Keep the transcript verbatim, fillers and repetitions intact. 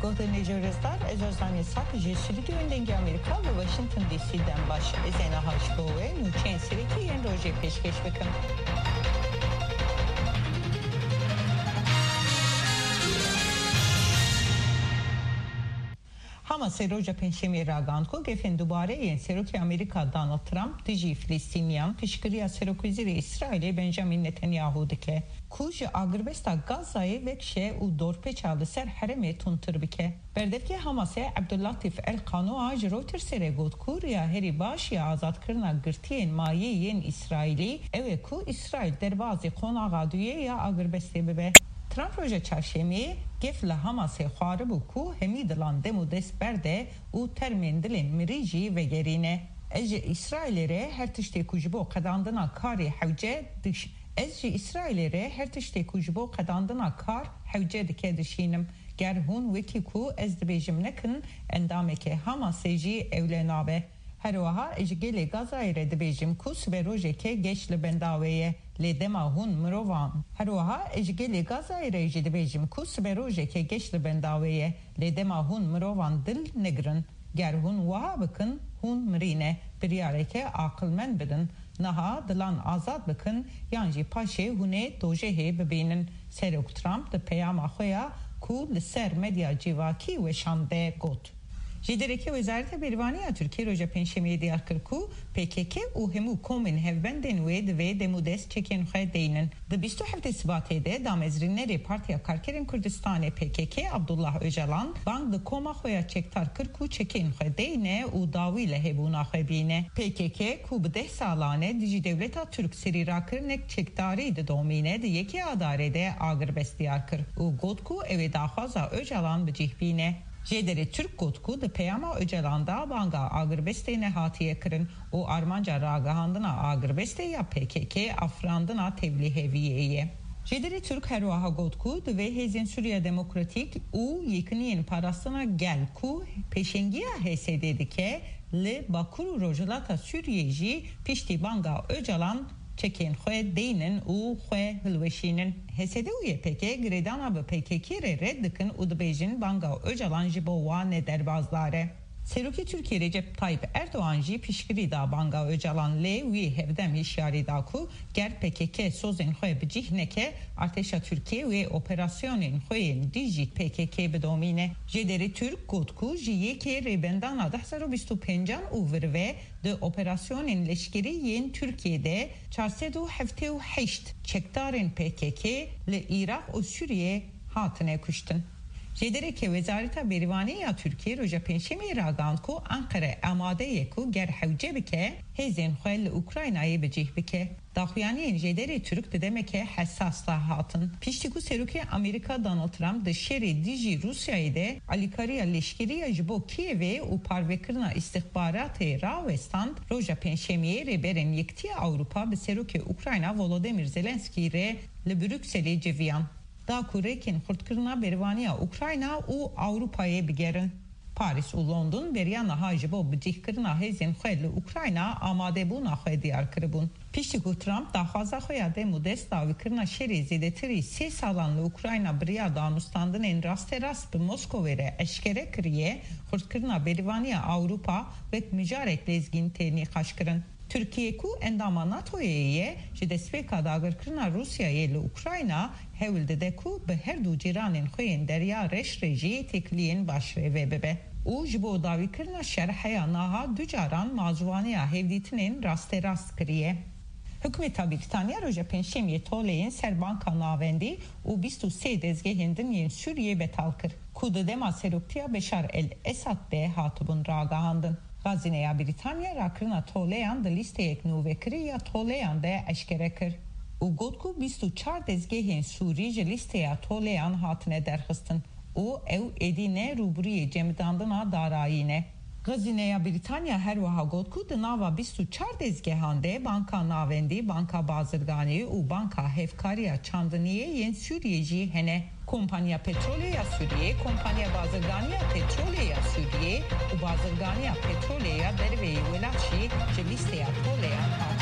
گفته نیجورستار اجازانی سات جسیدی و اندنگی آمریکا و واشنطن دی سی دن باش ازینا هاشگوه نوچین سریکی این روژه پیشکش بکن. Hamas roja penşemi raganko gefen dubare yen seroki Amerika Donald Trump tiji Filistiniyan pişkiriya serokiziri İsrail'e Benjamin Netanyahu dike. Kuj agrbesta Gaza'yı vekşe u dorpe çaldı ser hereme tuntur bike. Berdevki Hamas'e Abdüllatif El Qanoa Reuters sere god Kuriya heri başı azat kırna gırtiyen maye yen İsraili eve ku İsrail derbazı konağa düye ya agrbeste bebe. Trump roja çarşemi gefle Hamas'e xarbu ku hemidilan demu des berde u termendilin miriji ve gerine. Ece İsrail'ere her tişte kujubo kadandına kari havce dış. Ece İsrail'ere her tişte kujubo kadandına kar havce dike dişinim. Gerhun veki ku ez dibejim nekin endameke Hamas'eci evlenabe. Her vaha ece gele Gaza'yre dibejim ku ve rojeke geçli bendaveye. Le demahun mrovan. Her vaha ece gele Gaza'yre ece dibejim ku ve rojeke geçli bendaveye. Le demahun mrovan dil negrin. Gerhun vaha bakın hun mrine. Bir yareke akılmen bidin. Naha dilan azad bakın. Yanji paşe hune dojehe bebinin. Serok Trump de peyama khoya ku ser medya civaki ve şande got. Jidereki Wezareta Bervaniya Türkiye roja penşemiye diyar kırku P K K u hemu komen hevbenden ve ve demudes çeken xedeynin. De بیست و هفت سباتede damezrinleri partiya karkerin Kürdistan'e P K K Abdullah Öcalan bang de koma xoya çektar kırku çeken xedeyne u davile hebuna xebine. P K K ku bde salane diji devleta Türk serira kırnek çektari de domine de yeki adarede agrbest diyar kır. U godku eve daxaza Öcalan bicihbine. Jedere Türk kotku de peyama Öcalan'da banga agrbeste nehatiye kırın. O Armanca ragahandına agrbeste ya P K K afrandına tebliğeviyeye. Jedere Türk hervaha gotku de ve hezin Suriye Demokratik u yekiniyen parasına gel ku peşengiya H S D'dike le bakuru rojulata Suriyeji pişti banga Öcalan çeken xoy deynin u xoy hılveşinin. Hesede uye peke gredana be P K K're reddikin udbejin banga Öcalan jibo ne derbazlare. Seruki Türkiye Recep Tayyip Erdoğan ji pişkiri da banga Öcalan le uye hevdem işyari da ku ger P K K sozin xoy bicihneke arteşa Türkiye ve operasyonin xoyen diji P K K bedomine. Jederi Türk kotku jiye ke rebendana da hezar بیست و پنج u virve de operasyonin leşkeri yen Türkiye'de çarşıda hafte u heşt çektarın P K K le Irak u Suriye hatine kuştun. Jedereke Wezareta Bervaniya Türkiye roja penşemi ragan ku Ankara amadeye ku ger havce bike hezin xel Ukrayna'yı becih bike. Daxuyani jedere Türk de demeke hassasla hatın. Piştiku seruke Amerika Donald Trump de şeri diji Rusya'yı de alikariya leşkeriya jibo Kiev'e u parvekirna istihbaratı Ravestan roja penşemiye reberen yekti Avrupa be seruke Ukrayna Volodymyr Zelenski re le Brüksel'e ceviyan. Da kurekin xurtkirna Bervaniya Ukrayna u Avrupa'ya bigerin. Paris u London beriyana hajibo bidihkirna hezin xel Ukrayna amade buna xwe diyar kiribun. Piştiku Trump da xwaza xoya de mudes davikirna şerê zêdetirî sê salan li Ukrayna biriya danûstandinên en rasterast bi Moskowê re eşkere kiriye xurtkirna Bervaniya Avrupa wek mijarek lezgîn tê nîqaşkirin. Türkiye ku endama NATO'ye ji destpêka dagirkirina Rusyayê li Ukrayna hewil dide ku bi her du cîranên xwe yên derya reş re jî têkiliyên başrêvê bibe. û ji bo dawîkirina şerheya naha du caran mazûvaniya hevdîtinên rasterast kiriye. Hükümeta Britanya roja penşemiyê toleyên serbanka navendî û bîst û sê dezgehên din yên Sûriyê betal kir. Ku di dema seroktiya Beşar el-Esad de hatibûn ragahandin. Gazineya Britanya rakırına toleyan da listeyek nuvekiri ya toleyan da eşkere kir. U godku bîst û çar dezgehên Sûrî ji listeya toleyan hatine derxistin. U ew edîne rûbiriyê cemidandina darayîne. Gazineya Britanya her wiha godku di nava bîst û çar dezgehan de banka navendî, banka bazirganî û banka hevkariya çandiniyê yên Sûriyê jî hene. Kompanya Petroleya Suriye, Kompanya Bazırganiya Petroleya Suriye, u Bazırganiya Petroleya derveyi velatşi ji listeya toleyan